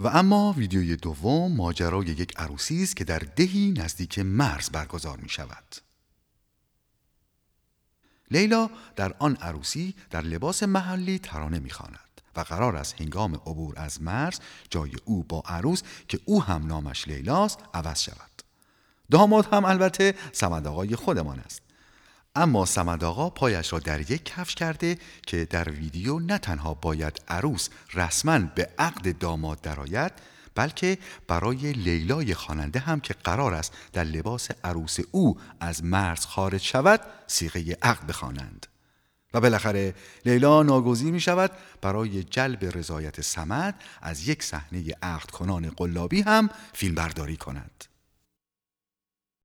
و اما ویدیوی دوم ماجرای یک عروسی است که در دهی نزدیک مرز برگزار می شود. لیلا در آن عروسی در لباس محلی ترانه می خواند و قرار است هنگام عبور از مرز جای او با عروس که او هم نامش لیلاست عوض شود. داماد هم البته صمد آقای خودمان است. اما صمد آقا پایش را در یک کفش کرده که در ویدیو نه تنها باید عروس رسما به عقد داماد درآید، بلکه برای لیلای خواننده هم که قرار است در لباس عروس او از مرز خارج شود صیغه عقد بخوانند. و بالاخره لیلا ناگزیر می شود برای جلب رضایت صمد از یک صحنه عقد کنان قلابی هم فیلم برداری کند.